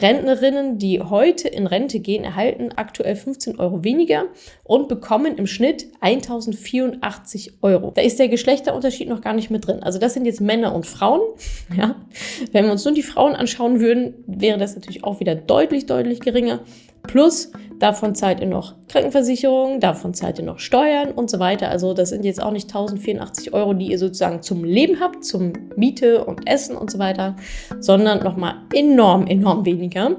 Rentnerinnen, die heute in Rente gehen, erhalten aktuell 15 Euro weniger und bekommen im Schnitt 1.084 Euro. Da ist der Geschlechterunterschied noch gar nicht mit drin. Also das sind jetzt Männer und Frauen. Ja. Wenn wir uns nur die Frauen anschauen würden, wäre das natürlich auch wieder deutlich, deutlich geringer. Plus, davon zahlt ihr noch Krankenversicherung, davon zahlt ihr noch Steuern und so weiter. Also das sind jetzt auch nicht 1.084 Euro, die ihr sozusagen zum Leben habt, zum Miete und Essen und so weiter, sondern nochmal enorm, enorm weniger.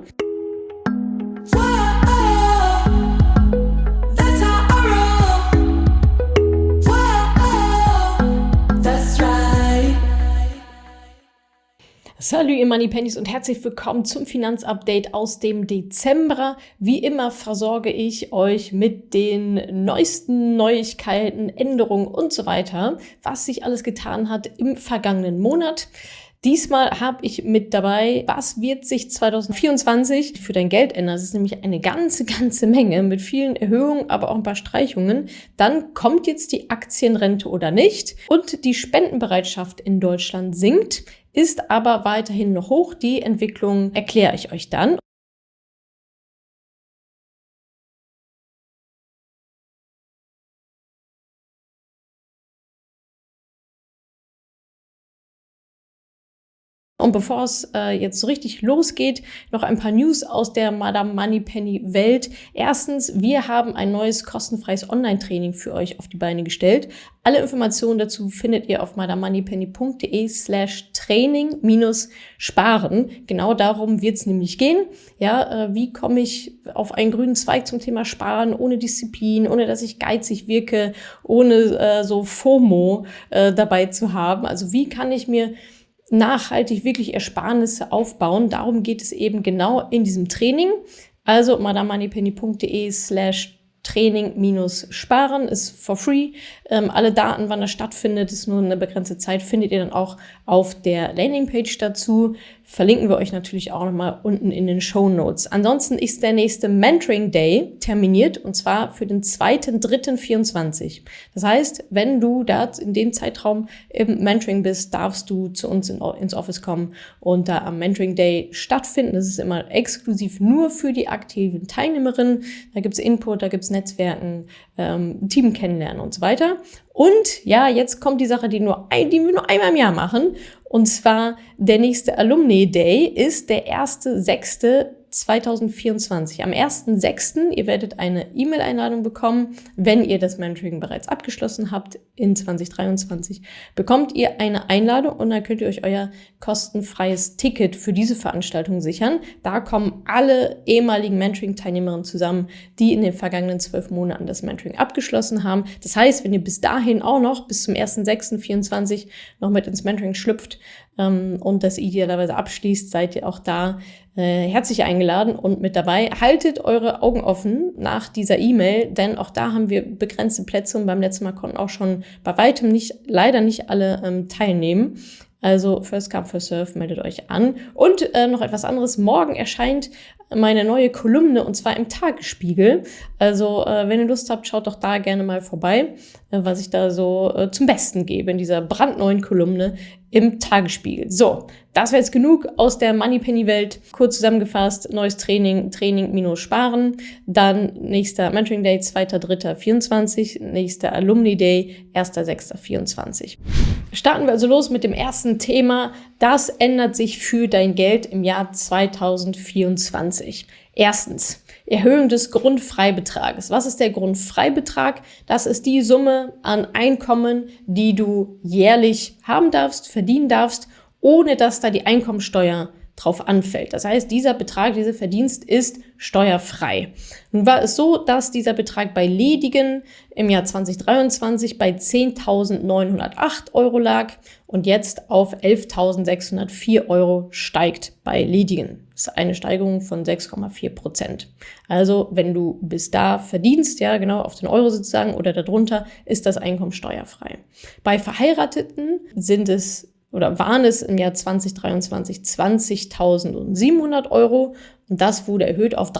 Salut ihr Moneypennies und herzlich willkommen zum Finanzupdate aus dem Dezember. Wie immer versorge ich euch mit den neuesten Neuigkeiten, Änderungen und so weiter, was sich alles getan hat im vergangenen Monat. Diesmal habe ich mit dabei, was wird sich 2024 für dein Geld ändern. Das ist nämlich eine ganze Menge mit vielen Erhöhungen, aber auch ein paar Streichungen. Dann kommt jetzt die Aktienrente oder nicht und die Spendenbereitschaft in Deutschland sinkt, ist aber weiterhin noch hoch. Die Entwicklung erkläre ich euch dann. Und bevor es jetzt so richtig losgeht, noch ein paar News aus der Madame Moneypenny Welt. Erstens, wir haben ein neues kostenfreies Online-Training für euch auf die Beine gestellt. Alle Informationen dazu findet ihr auf madamoneypenny.de/training-sparen. Genau darum wird es nämlich gehen. Ja, wie komme ich auf einen grünen Zweig zum Thema Sparen, ohne Disziplin, ohne dass ich geizig wirke, ohne so FOMO dabei zu haben. Also wie kann ich mir nachhaltig wirklich Ersparnisse aufbauen. Darum geht es eben genau in diesem Training. Also madamoneypenny.de/training-sparen ist for free. Alle Daten, wann das stattfindet, ist nur eine begrenzte Zeit, findet ihr dann auch auf der Landingpage dazu. Verlinken wir euch natürlich auch nochmal unten in den Shownotes. Ansonsten ist der nächste Mentoring Day terminiert und zwar für den 2.3.24. Das heißt, wenn du da in dem Zeitraum im Mentoring bist, darfst du zu uns ins Office kommen und da am Mentoring Day stattfinden. Das ist immer exklusiv nur für die aktiven Teilnehmerinnen. Da gibt's Input, da gibt's Netzwerken, Team kennenlernen und so weiter. Und ja, jetzt kommt die Sache, die wir nur einmal im Jahr machen. Und zwar der nächste Alumni Day ist der 1.6.2024. Am 1.6. ihr werdet eine E-Mail-Einladung bekommen. Wenn ihr das Mentoring bereits abgeschlossen habt in 2023, bekommt ihr eine Einladung und dann könnt ihr euch euer kostenfreies Ticket für diese Veranstaltung sichern. Da kommen alle ehemaligen Mentoring-Teilnehmerinnen zusammen, die in den vergangenen 12 Monaten das Mentoring abgeschlossen haben. Das heißt, wenn ihr bis dahin auch noch, bis zum 1.6.24 noch mit ins Mentoring schlüpft, und das idealerweise abschließt, seid ihr auch da herzlich eingeladen und mit dabei. Haltet eure Augen offen nach dieser E-Mail, denn auch da haben wir begrenzte Plätze und beim letzten Mal konnten auch schon bei weitem leider nicht alle teilnehmen. Also First Come, First Serve, meldet euch an. Und noch etwas anderes, morgen erscheint meine neue Kolumne und zwar im Tagesspiegel. Also wenn ihr Lust habt, schaut doch da gerne mal vorbei, was ich da so zum Besten gebe in dieser brandneuen Kolumne im Tagesspiegel. So, das wäre jetzt genug aus der Moneypenny-Welt. Kurz zusammengefasst, neues Training-sparen. Dann nächster Mentoring Day, 2.3.24. Nächster Alumni Day, 1.6.24. Starten wir also los mit dem ersten Thema. Das ändert sich für dein Geld im Jahr 2024. Erstens, Erhöhung des Grundfreibetrages. Was ist der Grundfreibetrag? Das ist die Summe an Einkommen, die du jährlich haben darfst, verdienen darfst, ohne dass da die Einkommensteuer drauf anfällt. Das heißt, dieser Betrag, dieser Verdienst ist steuerfrei. Nun war es so, dass dieser Betrag bei Ledigen im Jahr 2023 bei 10.908 Euro lag und jetzt auf 11.604 Euro steigt bei Ledigen. Das ist eine Steigerung von 6,4%. Also wenn du bis da verdienst, ja genau auf den Euro sozusagen oder darunter, ist das Einkommen steuerfrei. Bei Verheirateten waren es im Jahr 2023 20.700 Euro und das wurde erhöht auf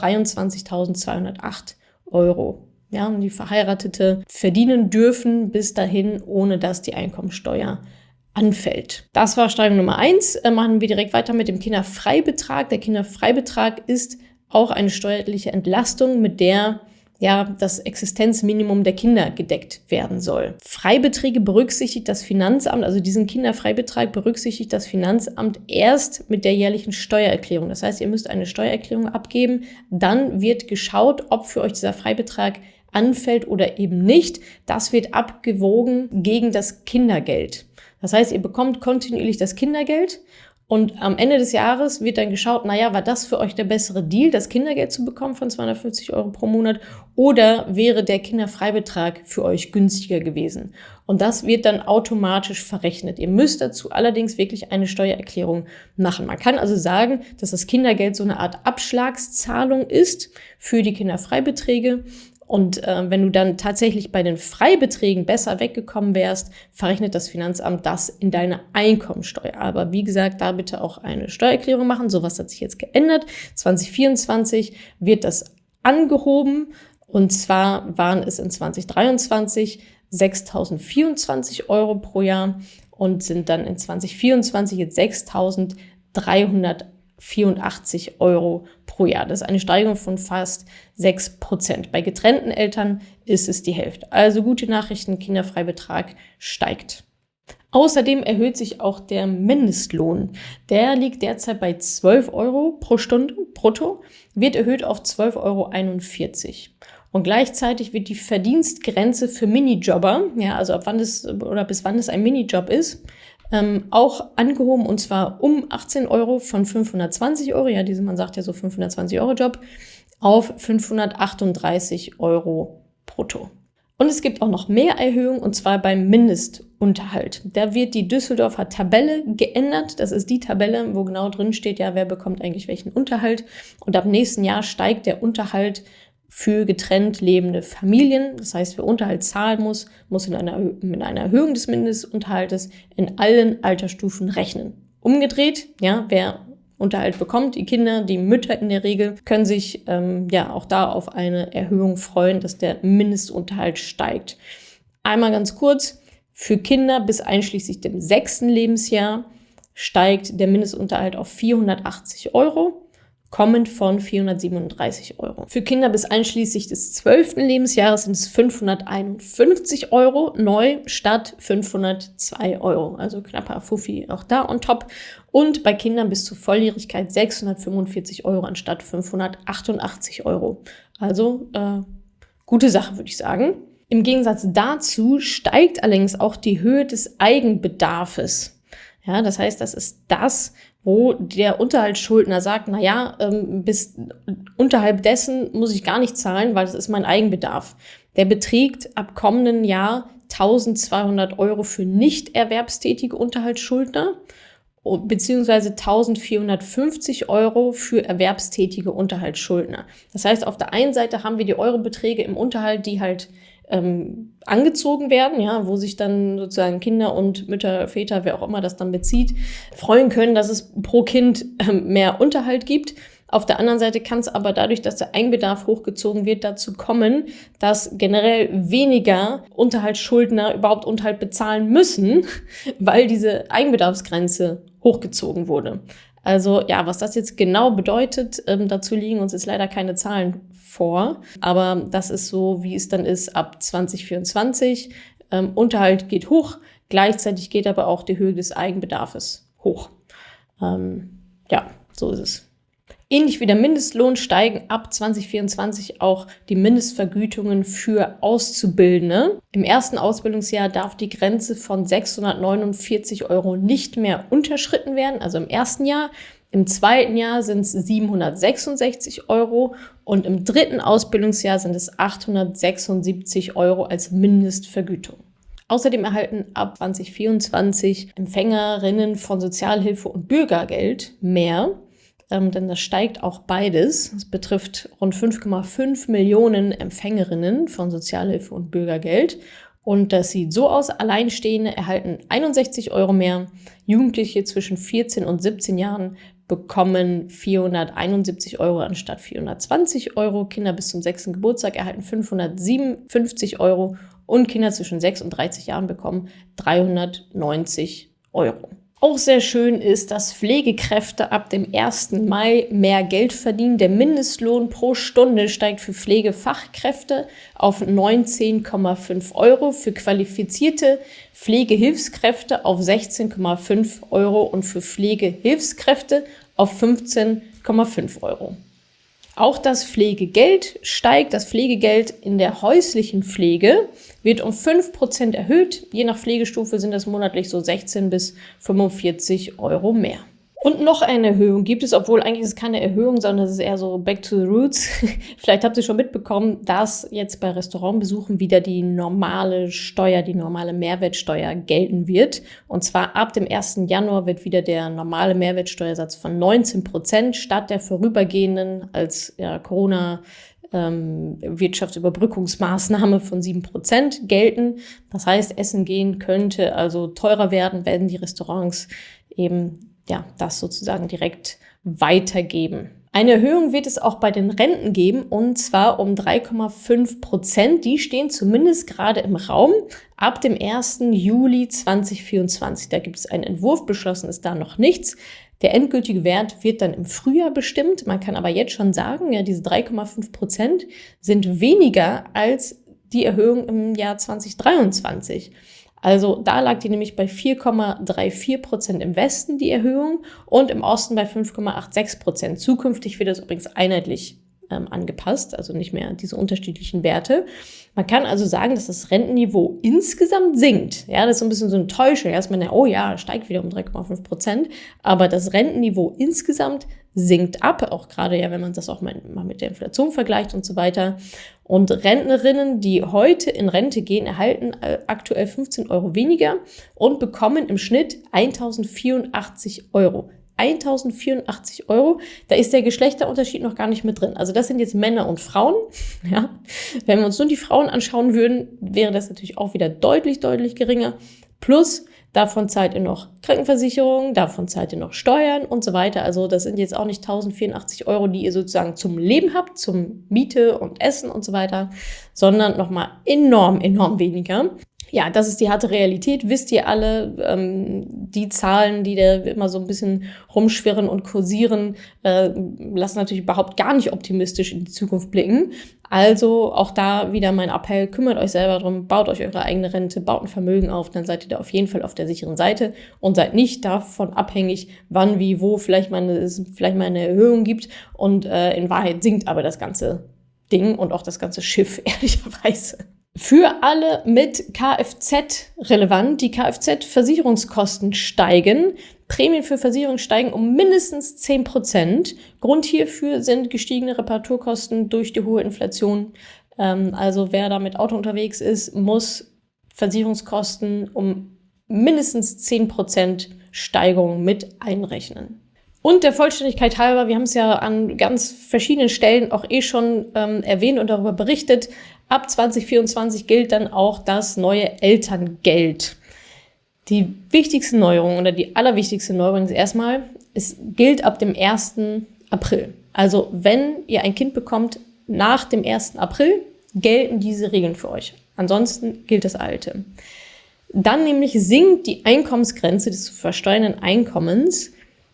23.208 Euro. Ja, und die Verheiratete verdienen dürfen bis dahin, ohne dass die Einkommensteuer anfällt. Das war Steigerung Nummer 1. Machen wir direkt weiter mit dem Kinderfreibetrag. Der Kinderfreibetrag ist auch eine steuerliche Entlastung, mit der das Existenzminimum der Kinder gedeckt werden soll. Freibeträge berücksichtigt das Finanzamt, also diesen Kinderfreibetrag berücksichtigt das Finanzamt erst mit der jährlichen Steuererklärung. Das heißt, ihr müsst eine Steuererklärung abgeben, dann wird geschaut, ob für euch dieser Freibetrag anfällt oder eben nicht. Das wird abgewogen gegen das Kindergeld. Das heißt, ihr bekommt kontinuierlich das Kindergeld und am Ende des Jahres wird dann geschaut, war das für euch der bessere Deal, das Kindergeld zu bekommen von 250 € pro Monat oder wäre der Kinderfreibetrag für euch günstiger gewesen? Und das wird dann automatisch verrechnet. Ihr müsst dazu allerdings wirklich eine Steuererklärung machen. Man kann also sagen, dass das Kindergeld so eine Art Abschlagszahlung ist für die Kinderfreibeträge. Und wenn du dann tatsächlich bei den Freibeträgen besser weggekommen wärst, verrechnet das Finanzamt das in deine Einkommensteuer. Aber wie gesagt, da bitte auch eine Steuererklärung machen. Sowas hat sich jetzt geändert. 2024 wird das angehoben. Und zwar waren es in 2023 6.024 € pro Jahr und sind dann in 2024 jetzt 6.384 € pro Jahr. Das ist eine Steigerung von fast 6%. Bei getrennten Eltern ist es die Hälfte. Also gute Nachrichten, Kinderfreibetrag steigt. Außerdem erhöht sich auch der Mindestlohn. Der liegt derzeit bei 12 € pro Stunde brutto, wird erhöht auf 12,41 € Und gleichzeitig wird die Verdienstgrenze für Minijobber, also ab wann es oder bis wann es ein Minijob ist, auch angehoben, und zwar um 18 € von 520 €, man sagt ja so 520 € Job, auf 538 € brutto. Und es gibt auch noch mehr Erhöhungen, und zwar beim Mindestunterhalt. Da wird die Düsseldorfer Tabelle geändert. Das ist die Tabelle, wo genau drin steht, wer bekommt eigentlich welchen Unterhalt. Und ab nächsten Jahr steigt der Unterhalt für getrennt lebende Familien. Das heißt, wer Unterhalt zahlen muss mit einer Erhöhung des Mindestunterhaltes in allen Altersstufen rechnen. Umgedreht, wer Unterhalt bekommt, die Kinder, die Mütter in der Regel, können sich auch da auf eine Erhöhung freuen, dass der Mindestunterhalt steigt. Einmal ganz kurz, für Kinder bis einschließlich dem 6. Lebensjahr steigt der Mindestunterhalt auf 480 €. Kommend von 437 €. Für Kinder bis einschließlich des 12. Lebensjahres sind es 551 € neu statt 502 €. Also knapper Fuffi auch da on top. Und bei Kindern bis zur Volljährigkeit 645 € anstatt 588 €. Also gute Sache, würde ich sagen. Im Gegensatz dazu steigt allerdings auch die Höhe des Eigenbedarfes. Das heißt, das ist das, wo der Unterhaltsschuldner sagt, bis unterhalb dessen muss ich gar nicht zahlen, weil das ist mein Eigenbedarf. Der beträgt ab kommenden Jahr 1.200 € für nicht erwerbstätige Unterhaltsschuldner beziehungsweise 1.450 € für erwerbstätige Unterhaltsschuldner. Das heißt, auf der einen Seite haben wir die Eurobeträge im Unterhalt, die halt angezogen werden, wo sich dann sozusagen Kinder und Mütter, Väter, wer auch immer das dann bezieht, freuen können, dass es pro Kind mehr Unterhalt gibt. Auf der anderen Seite kann es aber dadurch, dass der Eigenbedarf hochgezogen wird, dazu kommen, dass generell weniger Unterhaltsschuldner überhaupt Unterhalt bezahlen müssen, weil diese Eigenbedarfsgrenze hochgezogen wurde. Also was das jetzt genau bedeutet, dazu liegen uns jetzt leider keine Zahlen vor. Aber das ist so, wie es dann ist ab 2024. Unterhalt geht hoch, gleichzeitig geht aber auch die Höhe des Eigenbedarfes hoch. So ist es. Ähnlich wie der Mindestlohn steigen ab 2024 auch die Mindestvergütungen für Auszubildende. Im ersten Ausbildungsjahr darf die Grenze von 649 € nicht mehr unterschritten werden, also im ersten Jahr. Im zweiten Jahr sind es 766 € und im dritten Ausbildungsjahr sind es 876 € als Mindestvergütung. Außerdem erhalten ab 2024 Empfängerinnen von Sozialhilfe und Bürgergeld mehr. Denn das steigt auch beides. Es betrifft rund 5,5 Millionen Empfängerinnen von Sozialhilfe und Bürgergeld. Und das sieht so aus: Alleinstehende erhalten 61 € mehr, Jugendliche zwischen 14 und 17 Jahren bekommen 471 € anstatt 420 €, Kinder bis zum 6. Geburtstag erhalten 557 € und Kinder zwischen 6 und 30 Jahren bekommen 390 Euro. Auch sehr schön ist, dass Pflegekräfte ab dem 1. Mai mehr Geld verdienen. Der Mindestlohn pro Stunde steigt für Pflegefachkräfte auf 19,5 Euro, für qualifizierte Pflegehilfskräfte auf 16,5 Euro und für Pflegehilfskräfte auf 15,5 Euro. Auch das Pflegegeld steigt. Das Pflegegeld in der häuslichen Pflege wird um 5% erhöht. Je nach Pflegestufe sind das monatlich so 16 bis 45 Euro mehr. Und noch eine Erhöhung gibt es, obwohl eigentlich ist es keine Erhöhung, sondern es ist eher so back to the roots. Vielleicht habt ihr schon mitbekommen, dass jetzt bei Restaurantbesuchen wieder die normale Steuer, die normale Mehrwertsteuer gelten wird. Und zwar ab dem 1. Januar wird wieder der normale Mehrwertsteuersatz von 19% statt der vorübergehenden als Corona Wirtschaftsüberbrückungsmaßnahme von 7% gelten. Das heißt, Essen gehen könnte also teurer werden, wenn die Restaurants eben das sozusagen direkt weitergeben. Eine Erhöhung wird es auch bei den Renten geben, und zwar um 3,5%. Die stehen zumindest gerade im Raum ab dem 1. Juli 2024. Da gibt es einen Entwurf, beschlossen ist da noch nichts. Der endgültige Wert wird dann im Frühjahr bestimmt. Man kann aber jetzt schon sagen, diese 3,5% sind weniger als die Erhöhung im Jahr 2023. Also da lag die nämlich bei 4,34% im Westen, die Erhöhung, und im Osten bei 5,86%. Zukünftig wird das übrigens einheitlich angepasst, also nicht mehr diese unterschiedlichen Werte. Man kann also sagen, dass das Rentenniveau insgesamt sinkt. Ja, das ist so ein bisschen so eine Täuschung. Erstmal, oh ja, steigt wieder um 3,5%, aber das Rentenniveau insgesamt sinkt ab, auch gerade wenn man das auch mal mit der Inflation vergleicht und so weiter. Und Rentnerinnen, die heute in Rente gehen, erhalten aktuell 15 Euro weniger und bekommen im Schnitt 1.084 Euro. 1.084 Euro, da ist der Geschlechterunterschied noch gar nicht mit drin. Also das sind jetzt Männer und Frauen. Ja. Wenn wir uns nur die Frauen anschauen würden, wäre das natürlich auch wieder deutlich, deutlich geringer. Plus, davon zahlt ihr noch Krankenversicherung, davon zahlt ihr noch Steuern und so weiter. Also das sind jetzt auch nicht 1.084 Euro, die ihr sozusagen zum Leben habt, zum Miete und Essen und so weiter, sondern nochmal enorm, enorm weniger. Ja, das ist die harte Realität, wisst ihr alle. Die Zahlen, die da immer so ein bisschen rumschwirren und kursieren, lassen natürlich überhaupt gar nicht optimistisch in die Zukunft blicken. Also auch da wieder mein Appell, kümmert euch selber drum, baut euch eure eigene Rente, baut ein Vermögen auf, dann seid ihr da auf jeden Fall auf der sicheren Seite und seid nicht davon abhängig, wann, wie, wo vielleicht mal eine Erhöhung gibt und in Wahrheit sinkt aber das ganze Ding und auch das ganze Schiff, ehrlicherweise. Für alle mit Kfz relevant, die Kfz-Versicherungskosten steigen. Prämien für Versicherungen steigen um mindestens 10%. Grund hierfür sind gestiegene Reparaturkosten durch die hohe Inflation. Also wer da mit Auto unterwegs ist, muss Versicherungskosten um mindestens 10% Steigerung mit einrechnen. Und der Vollständigkeit halber, wir haben es ja an ganz verschiedenen Stellen auch schon erwähnt und darüber berichtet, ab 2024 gilt dann auch das neue Elterngeld. Die wichtigste Neuerung oder die allerwichtigste Neuerung ist erstmal, es gilt ab dem 1. April. Also wenn ihr ein Kind bekommt nach dem 1. April, gelten diese Regeln für euch. Ansonsten gilt das alte. Dann nämlich sinkt die Einkommensgrenze des zu versteuernden Einkommens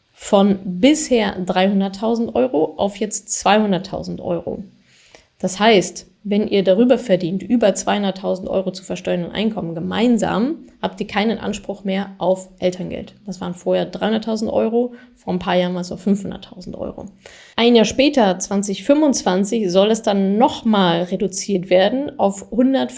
von bisher 300.000 Euro auf jetzt 200.000 Euro. Das heißt, wenn ihr darüber verdient, über 200.000 Euro zu versteuernden Einkommen gemeinsam, habt ihr keinen Anspruch mehr auf Elterngeld. Das waren vorher 300.000 Euro, vor ein paar Jahren war es auf 500.000 Euro. Ein Jahr später, 2025, soll es dann nochmal reduziert werden auf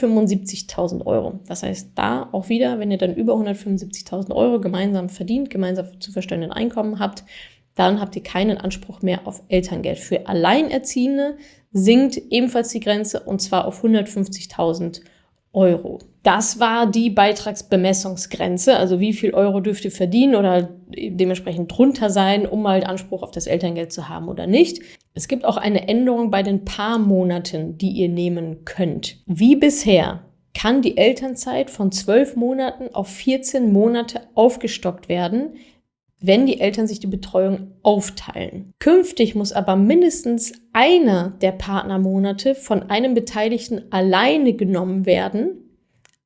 175.000 Euro. Das heißt, da auch wieder, wenn ihr dann über 175.000 Euro gemeinsam verdient, gemeinsam zu versteuernden Einkommen habt, dann habt ihr keinen Anspruch mehr auf Elterngeld. Für Alleinerziehende sinkt ebenfalls die Grenze und zwar auf 150.000 Euro. Das war die Beitragsbemessungsgrenze, also wie viel Euro dürft ihr verdienen oder dementsprechend drunter sein, um mal Anspruch auf das Elterngeld zu haben oder nicht. Es gibt auch eine Änderung bei den Paarmonaten, die ihr nehmen könnt. Wie bisher kann die Elternzeit von 12 Monaten auf 14 Monate aufgestockt werden, wenn die Eltern sich die Betreuung aufteilen. Künftig muss aber mindestens einer der Partnermonate von einem Beteiligten alleine genommen werden,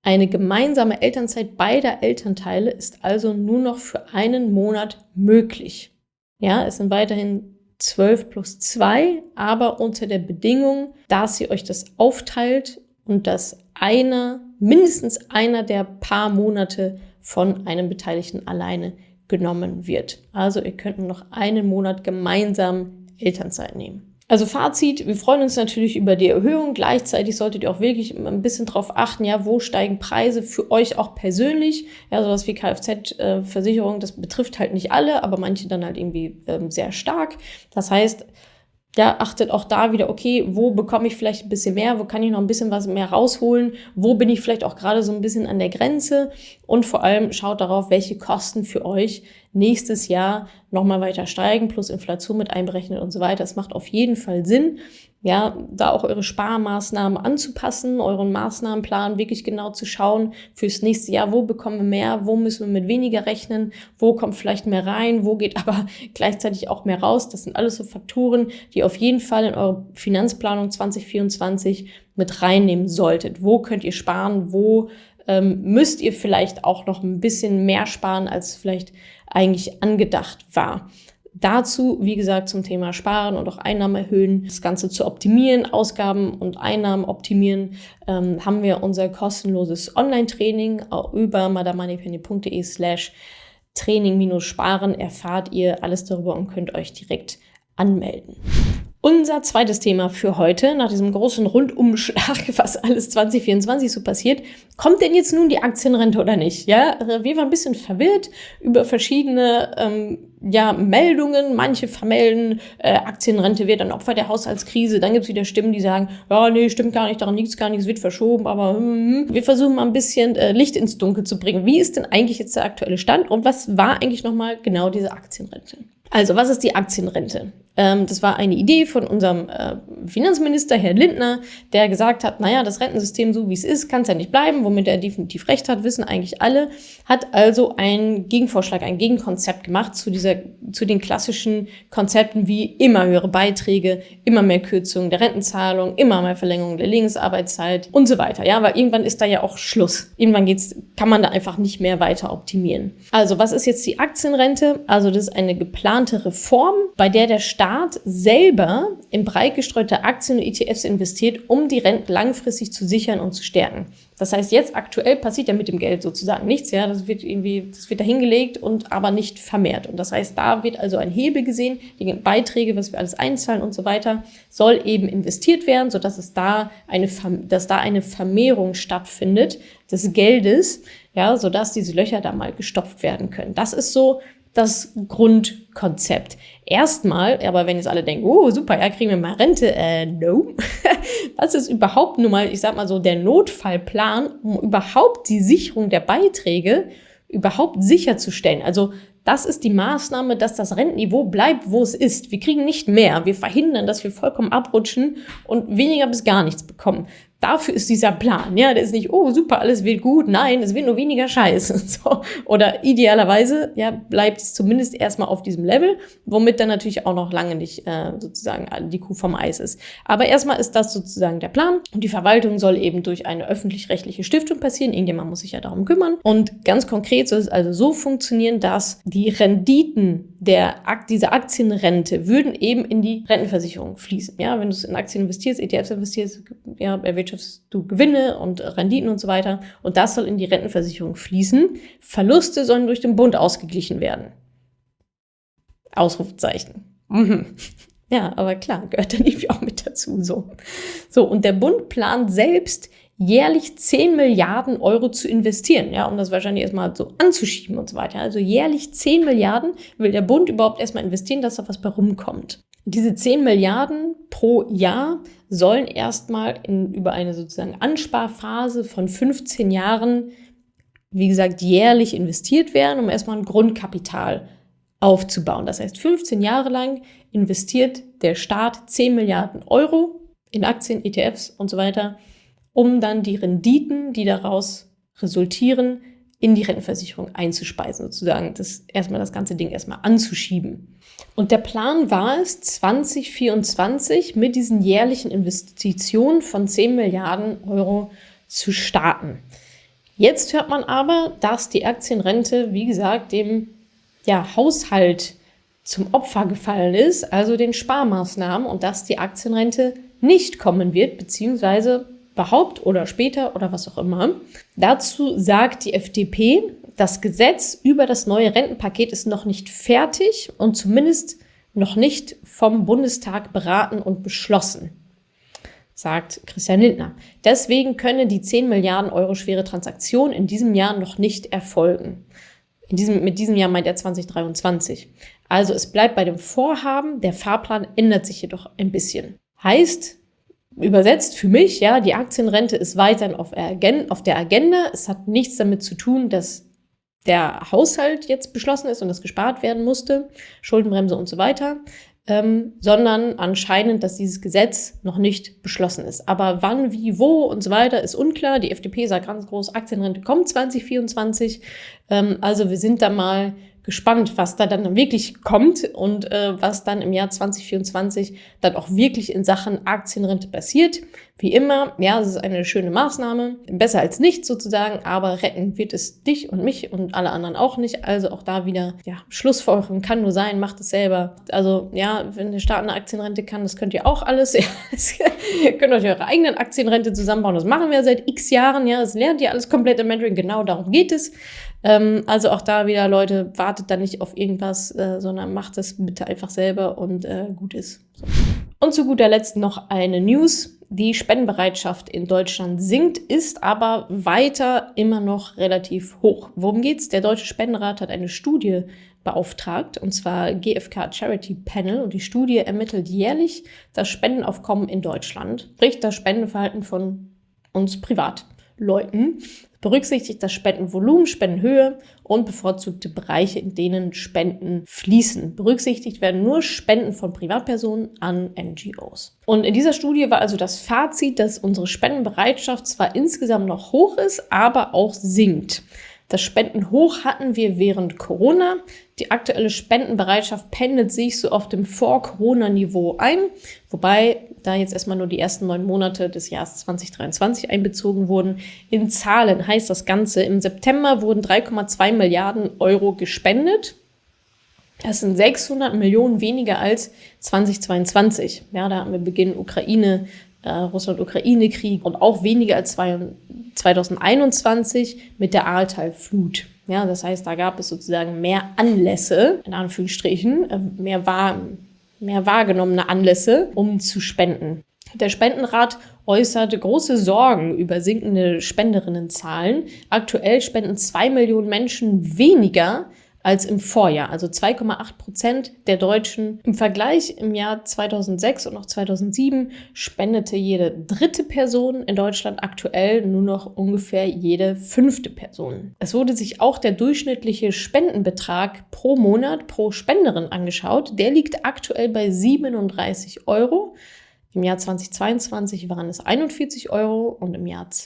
Eine gemeinsame Elternzeit beider Elternteile ist also nur noch für einen Monat möglich. Ja, es sind weiterhin 12 plus 2, aber unter der Bedingung, dass ihr euch das aufteilt und dass mindestens einer der paar Monate von einem Beteiligten alleine genommen wird. Also ihr könnt nur noch einen Monat gemeinsam Elternzeit nehmen. Also Fazit, wir freuen uns natürlich über die Erhöhung. Gleichzeitig solltet ihr auch wirklich ein bisschen darauf achten, ja, wo steigen Preise für euch auch persönlich. Ja, sowas wie Kfz-Versicherung, das betrifft halt nicht alle, aber manche dann halt irgendwie sehr stark. Das heißt, ja, achtet auch da wieder, okay, wo bekomme ich vielleicht ein bisschen mehr, wo kann ich noch ein bisschen was mehr rausholen, wo bin ich vielleicht auch gerade so ein bisschen an der Grenze und vor allem schaut darauf, welche Kosten für euch nächstes Jahr nochmal weiter steigen, plus Inflation mit einberechnet und so weiter. Es macht auf jeden Fall Sinn, ja, da auch eure Sparmaßnahmen anzupassen, euren Maßnahmenplan wirklich genau zu schauen fürs nächste Jahr, wo bekommen wir mehr, wo müssen wir mit weniger rechnen, wo kommt vielleicht mehr rein, wo geht aber gleichzeitig auch mehr raus. Das sind alles so Faktoren, die ihr auf jeden Fall in eure Finanzplanung 2024 mit reinnehmen solltet. Wo könnt ihr sparen, wo müsst ihr vielleicht auch noch ein bisschen mehr sparen, als vielleicht eigentlich angedacht war. Dazu, wie gesagt, zum Thema Sparen und auch Einnahmen erhöhen, das Ganze zu optimieren, Ausgaben und Einnahmen optimieren, haben wir unser kostenloses Online-Training über madamoneypenny.de/Training-Sparen erfahrt ihr alles darüber und könnt euch direkt anmelden. Unser zweites Thema für heute, nach diesem großen Rundumschlag, was alles 2024 so passiert, kommt denn jetzt nun die Aktienrente oder nicht? Ja, wir waren ein bisschen verwirrt über verschiedene Meldungen. Manche vermelden, Aktienrente wird ein Opfer der Haushaltskrise. Dann gibt es wieder Stimmen, die sagen, ja, nee, stimmt gar nicht, daran liegt es gar nicht, es wird verschoben. Aber wir versuchen mal ein bisschen Licht ins Dunkel zu bringen. Wie ist denn eigentlich jetzt der aktuelle Stand und was war eigentlich nochmal genau diese Aktienrente? Also, was ist die Aktienrente? Das war eine Idee von unserem Finanzminister, Herr Lindner, der gesagt hat, naja, das Rentensystem, so wie es ist, kann es ja nicht bleiben, womit er definitiv recht hat, wissen eigentlich alle, hat also einen Gegenvorschlag, ein Gegenkonzept gemacht zu den klassischen Konzepten wie immer höhere Beiträge, immer mehr Kürzungen der Rentenzahlung, immer mehr Verlängerung der Lebensarbeitszeit und so weiter. Ja, weil irgendwann ist da ja auch Schluss. Irgendwann kann man da einfach nicht mehr weiter optimieren. Also, was ist jetzt die Aktienrente? Also, das ist eine geplante Reform, bei der der Staat selber in breit gestreute Aktien und ETFs investiert, um die Renten langfristig zu sichern und zu stärken. Das heißt, jetzt aktuell passiert ja mit dem Geld sozusagen nichts, ja, das wird da hingelegt und aber nicht vermehrt. Und das heißt, da wird also ein Hebel gesehen, die Beiträge, was wir alles einzahlen und so weiter, soll eben investiert werden, sodass da eine Vermehrung stattfindet des Geldes, ja, sodass diese Löcher da mal gestopft werden können. Das ist so das Grundkonzept. Erstmal, aber wenn jetzt alle denken, oh super, ja, kriegen wir mal Rente, no. Das ist überhaupt nur mal, ich sag mal so, der Notfallplan, um überhaupt die Sicherung der Beiträge überhaupt sicherzustellen. Also das ist die Maßnahme, dass das Rentenniveau bleibt, wo es ist. Wir kriegen nicht mehr. Wir verhindern, dass wir vollkommen abrutschen und weniger bis gar nichts bekommen. Dafür ist dieser Plan. Ja, der ist nicht, oh super, alles wird gut. Nein, es wird nur weniger Scheiße. So. Oder idealerweise, ja, bleibt es zumindest erstmal auf diesem Level, womit dann natürlich auch noch lange nicht sozusagen die Kuh vom Eis ist. Aber erstmal ist das sozusagen der Plan. Und die Verwaltung soll eben durch eine öffentlich-rechtliche Stiftung passieren. Irgendjemand muss sich ja darum kümmern. Und ganz konkret soll es also so funktionieren, dass die Renditen dieser Aktienrente würden eben in die Rentenversicherung fließen. Ja, wenn du es in Aktien investierst, ETFs investierst, ja, erwirtschaftest du Gewinne und Renditen und so weiter. Und das soll in die Rentenversicherung fließen. Verluste sollen durch den Bund ausgeglichen werden. Ausrufezeichen. Ja, aber klar, gehört dann irgendwie auch mit dazu. So, und der Bund plant selbst, jährlich 10 Milliarden Euro zu investieren, ja, um das wahrscheinlich erstmal so anzuschieben und so weiter. Also jährlich 10 Milliarden will der Bund überhaupt erstmal investieren, dass da was bei rumkommt. Diese 10 Milliarden pro Jahr sollen erstmal über eine sozusagen Ansparphase von 15 Jahren, wie gesagt, jährlich investiert werden, um erstmal ein Grundkapital aufzubauen. Das heißt, 15 Jahre lang investiert der Staat 10 Milliarden Euro in Aktien, ETFs und so weiter, um dann die Renditen, die daraus resultieren, in die Rentenversicherung einzuspeisen, sozusagen das ganze Ding erstmal anzuschieben. Und der Plan war es, 2024 mit diesen jährlichen Investitionen von 10 Milliarden Euro zu starten. Jetzt hört man aber, dass die Aktienrente, wie gesagt, dem Haushalt zum Opfer gefallen ist, also den Sparmaßnahmen, und dass die Aktienrente nicht kommen wird, beziehungsweise überhaupt oder später oder was auch immer. Dazu sagt die FDP, das Gesetz über das neue Rentenpaket ist noch nicht fertig und zumindest noch nicht vom Bundestag beraten und beschlossen, sagt Christian Lindner. Deswegen könne die 10 Milliarden Euro schwere Transaktion in diesem Jahr noch nicht erfolgen. Mit diesem Jahr meint er 2023. Also es bleibt bei dem Vorhaben, der Fahrplan ändert sich jedoch ein bisschen. Heißt, übersetzt für mich, ja, die Aktienrente ist weiterhin auf der Agenda. Es hat nichts damit zu tun, dass der Haushalt jetzt beschlossen ist und das gespart werden musste, Schuldenbremse und so weiter, sondern anscheinend, dass dieses Gesetz noch nicht beschlossen ist. Aber wann, wie, wo und so weiter ist unklar. Die FDP sagt ganz groß, Aktienrente kommt 2024. Also wir sind da mal gespannt, was da dann wirklich kommt und was dann im Jahr 2024 dann auch wirklich in Sachen Aktienrente passiert. Wie immer, ja, es ist eine schöne Maßnahme, besser als nichts sozusagen, aber retten wird es dich und mich und alle anderen auch nicht. Also auch da wieder, ja, Schlussfolgerung kann nur sein, macht es selber. Also ja, wenn der Staat eine Aktienrente kann, das könnt ihr auch alles. Ihr könnt euch eure eigenen Aktienrente zusammenbauen, das machen wir seit x Jahren, ja, das lernt ihr alles komplett im Mentoring, genau darum geht es. Also auch da wieder, Leute, wartet da nicht auf irgendwas, sondern macht es bitte einfach selber und gut ist. So. Und zu guter Letzt noch eine News. Die Spendenbereitschaft in Deutschland sinkt, ist aber weiter immer noch relativ hoch. Worum geht's? Der Deutsche Spendenrat hat eine Studie beauftragt, und zwar GfK Charity Panel, und die Studie ermittelt jährlich das Spendenaufkommen in Deutschland, sprich das Spendenverhalten von uns Privatleuten, berücksichtigt das Spendenvolumen, Spendenhöhe und bevorzugte Bereiche, in denen Spenden fließen. Berücksichtigt werden nur Spenden von Privatpersonen an NGOs. Und in dieser Studie war also das Fazit, dass unsere Spendenbereitschaft zwar insgesamt noch hoch ist, aber auch sinkt. Das Spendenhoch hatten wir während Corona. Die aktuelle Spendenbereitschaft pendelt sich so auf dem Vor-Corona-Niveau ein, wobei da jetzt erstmal nur die ersten 9 Monate des Jahres 2023 einbezogen wurden. In Zahlen heißt das Ganze, im September wurden 3,2 Milliarden Euro gespendet. Das sind 600 Millionen weniger als 2022. Ja, da hatten wir Beginn Russland-Ukraine-Krieg und auch weniger als 2021 mit der Ahrtal-Flut. Ja, das heißt, da gab es sozusagen mehr Anlässe, in Anführungsstrichen, mehr wahrgenommene Anlässe, um zu spenden. Der Spendenrat äußerte große Sorgen über sinkende Spenderinnenzahlen. Aktuell spenden 2 Millionen Menschen weniger als im Vorjahr, also 2,8% der Deutschen. Im Vergleich im Jahr 2006 und auch 2007 spendete jede 3. Person in Deutschland aktuell nur noch ungefähr jede 5. Person. Es wurde sich auch der durchschnittliche Spendenbetrag pro Monat pro Spenderin angeschaut. Der liegt aktuell bei 37 Euro. Im Jahr 2022 waren es 41 Euro und im Jahr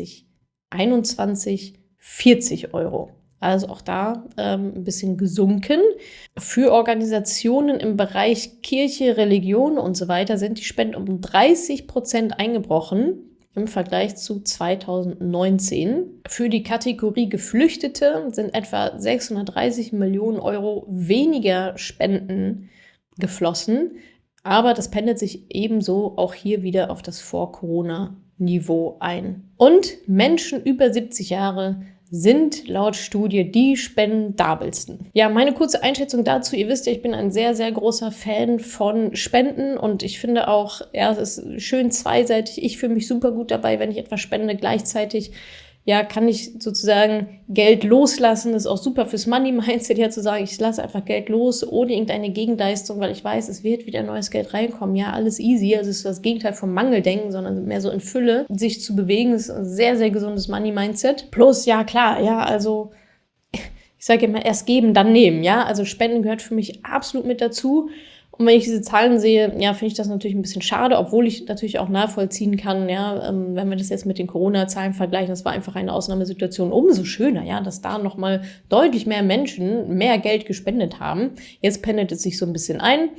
2021 40 Euro. Also auch da ein bisschen gesunken. Für Organisationen im Bereich Kirche, Religion und so weiter sind die Spenden um 30% eingebrochen im Vergleich zu 2019. Für die Kategorie Geflüchtete sind etwa 630 Millionen Euro weniger Spenden geflossen. Aber das pendelt sich ebenso auch hier wieder auf das Vor-Corona-Niveau ein. Und Menschen über 70 Jahre sind laut Studie die spendabelsten. Ja, meine kurze Einschätzung dazu. Ihr wisst ja, ich bin ein sehr, sehr großer Fan von Spenden und ich finde auch, ja, es ist schön zweiseitig. Ich fühle mich super gut dabei, wenn ich etwas spende. Gleichzeitig, ja, kann ich sozusagen Geld loslassen. Das ist auch super fürs Money-Mindset, ja, zu sagen, ich lasse einfach Geld los, ohne irgendeine Gegenleistung, weil ich weiß, es wird wieder neues Geld reinkommen. Ja, alles easy. Also es ist das Gegenteil vom Mangeldenken, sondern mehr so in Fülle, sich zu bewegen. Das ist ein sehr, sehr gesundes Money-Mindset. Plus, ja, klar, ja, also ich sage immer, erst geben, dann nehmen, ja. Also Spenden gehört für mich absolut mit dazu. Und wenn ich diese Zahlen sehe, ja, finde ich das natürlich ein bisschen schade, obwohl ich natürlich auch nachvollziehen kann, ja, wenn wir das jetzt mit den Corona-Zahlen vergleichen, das war einfach eine Ausnahmesituation, umso schöner, ja, dass da nochmal deutlich mehr Menschen mehr Geld gespendet haben. Jetzt pendelt es sich so ein bisschen ein.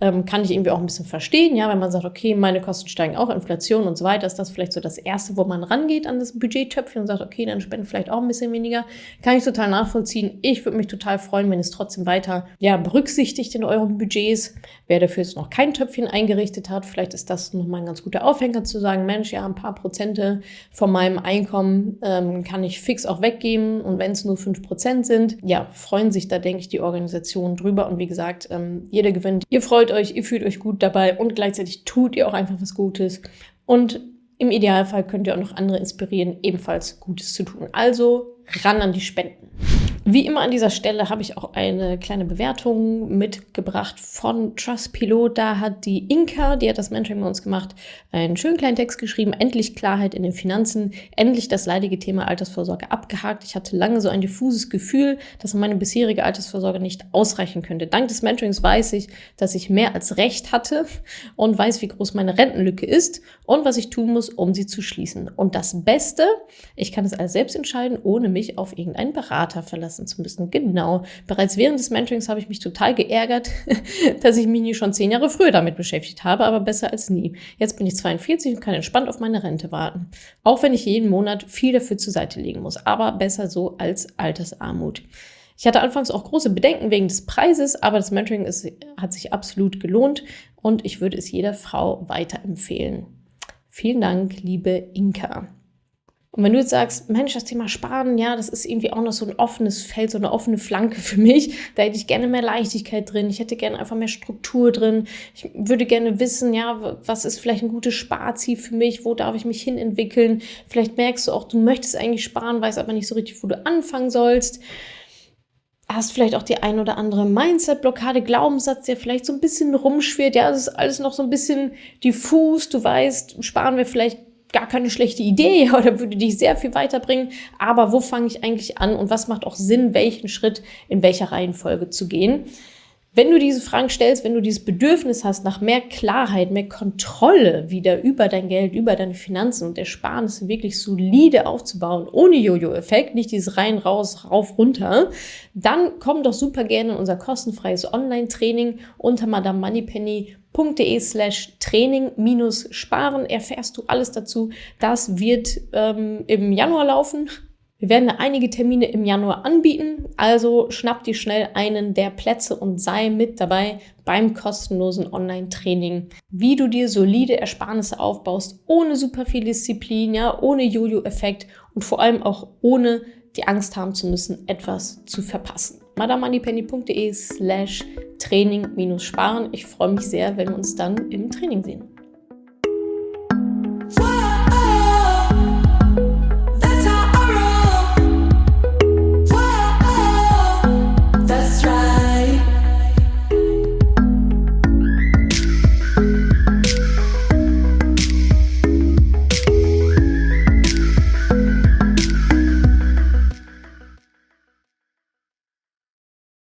kann ich irgendwie auch ein bisschen verstehen, ja, wenn man sagt, okay, meine Kosten steigen auch, Inflation und so weiter, ist das vielleicht so das Erste, wo man rangeht an das Budgettöpfchen und sagt, okay, dann spenden vielleicht auch ein bisschen weniger. Kann ich total nachvollziehen. Ich würde mich total freuen, wenn es trotzdem weiter berücksichtigt in euren Budgets. Wer dafür jetzt noch kein Töpfchen eingerichtet hat, vielleicht ist das nochmal ein ganz guter Aufhänger zu sagen, Mensch, ja, ein paar Prozente von meinem Einkommen kann ich fix auch weggeben und wenn es nur 5% sind, ja, freuen sich da, denke ich, die Organisationen drüber und wie gesagt, jeder gewinnt. Ihr freut euch, ihr fühlt euch gut dabei und gleichzeitig tut ihr auch einfach was Gutes und im Idealfall könnt ihr auch noch andere inspirieren, ebenfalls Gutes zu tun. Also ran an die Spenden. Wie immer an dieser Stelle habe ich auch eine kleine Bewertung mitgebracht von Trustpilot. Da hat die Inka, die hat das Mentoring bei uns gemacht, einen schönen kleinen Text geschrieben. Endlich Klarheit in den Finanzen, endlich das leidige Thema Altersvorsorge abgehakt. Ich hatte lange so ein diffuses Gefühl, dass meine bisherige Altersvorsorge nicht ausreichen könnte. Dank des Mentorings weiß ich, dass ich mehr als Recht hatte und weiß, wie groß meine Rentenlücke ist und was ich tun muss, um sie zu schließen. Und das Beste, ich kann es alles selbst entscheiden, ohne mich auf irgendeinen Berater verlassen zu müssen. Genau. Bereits während des Mentorings habe ich mich total geärgert, dass ich mich nie schon 10 Jahre früher damit beschäftigt habe, aber besser als nie. Jetzt bin ich 42 und kann entspannt auf meine Rente warten. Auch wenn ich jeden Monat viel dafür zur Seite legen muss, aber besser so als Altersarmut. Ich hatte anfangs auch große Bedenken wegen des Preises, aber das Mentoring hat sich absolut gelohnt und ich würde es jeder Frau weiterempfehlen. Vielen Dank, liebe Inka. Und wenn du jetzt sagst, Mensch, das Thema Sparen, ja, das ist irgendwie auch noch so ein offenes Feld, so eine offene Flanke für mich. Da hätte ich gerne mehr Leichtigkeit drin. Ich hätte gerne einfach mehr Struktur drin. Ich würde gerne wissen, ja, was ist vielleicht ein gutes Sparziel für mich? Wo darf ich mich hin entwickeln? Vielleicht merkst du auch, du möchtest eigentlich sparen, weißt aber nicht so richtig, wo du anfangen sollst. Hast vielleicht auch die ein oder andere Mindset-Blockade, Glaubenssatz, der vielleicht so ein bisschen rumschwirrt. Ja, das ist alles noch so ein bisschen diffus. Du weißt, sparen wir vielleicht gar keine schlechte Idee oder würde dich sehr viel weiterbringen. Aber wo fange ich eigentlich an und was macht auch Sinn, welchen Schritt in welcher Reihenfolge zu gehen? Wenn du diese Fragen stellst, wenn du dieses Bedürfnis hast nach mehr Klarheit, mehr Kontrolle wieder über dein Geld, über deine Finanzen und Ersparnisse wirklich solide aufzubauen, ohne Jojo-Effekt, nicht dieses rein, raus, rauf, runter, dann komm doch super gerne in unser kostenfreies Online-Training unter madamemoneypenny.de/training-sparen. Erfährst du alles dazu. Das wird im Januar laufen. Wir werden einige Termine im Januar anbieten, also schnapp dir schnell einen der Plätze und sei mit dabei beim kostenlosen Online-Training, wie du dir solide Ersparnisse aufbaust, ohne super viel Disziplin, ja, ohne Jojo-Effekt und vor allem auch ohne die Angst haben zu müssen, etwas zu verpassen. madamemoneypenny.de/training-sparen. Ich freue mich sehr, wenn wir uns dann im Training sehen.